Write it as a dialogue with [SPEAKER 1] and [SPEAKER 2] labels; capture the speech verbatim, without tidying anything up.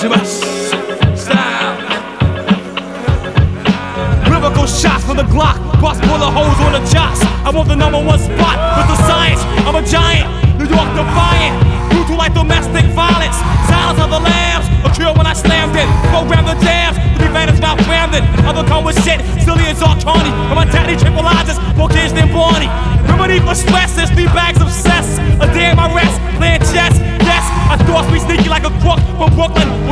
[SPEAKER 1] dangerous style. Lyrical shots from the Glock, bust bullet holes on the jocks. I want the number one spot with the science. I'm a giant, New York defiant, brutal like domestic violence. Silence of the lambs, a cure when I slammed it. Program the jams, to be vanished now crammed it. Other come with shit, silly as Artani. And my daddy tripolizes, more kids than Barney. Remedy for stress, there's three bags of cess. A day in my rest, playing chess. Yes, I thought we sneaky like a crook from Brooklyn.